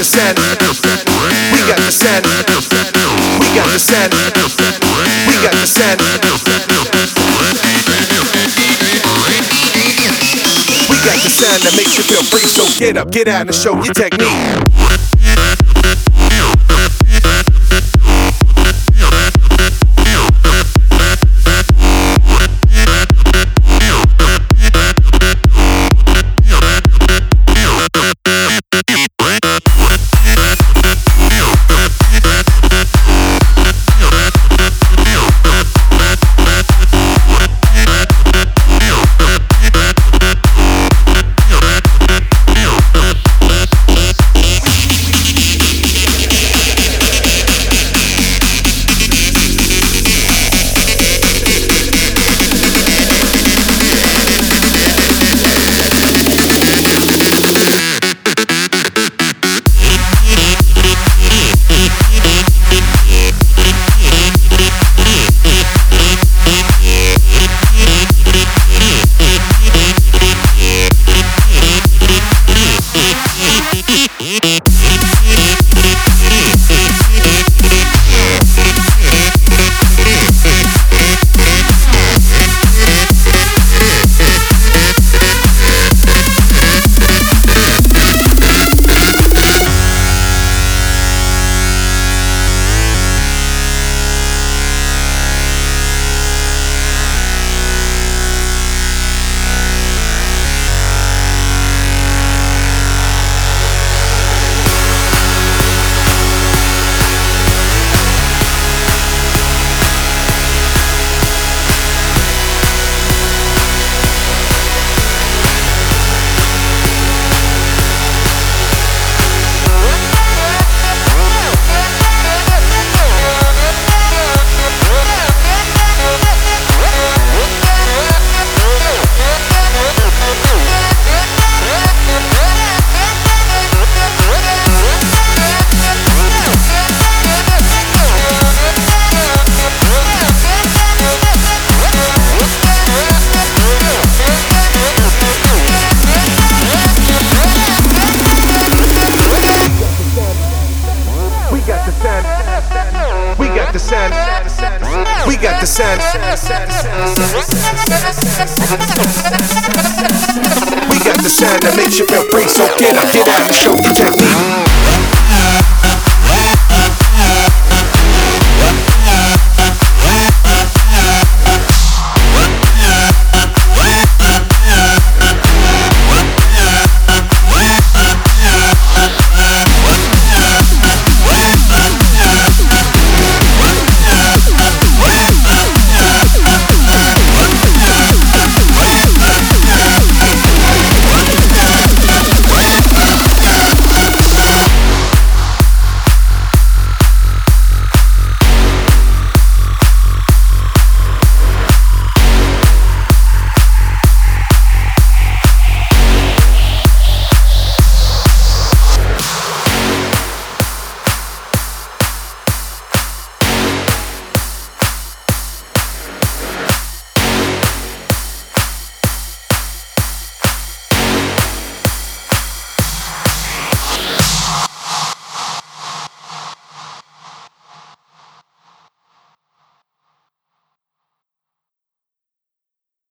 the scent. We got the scent. We got the scent. We got the scent. We got the scent that makes you feel free. So get up, get out, and show your technique. We got the scent. We got the scent that makes you feel free. So get up, get out, and show your technique.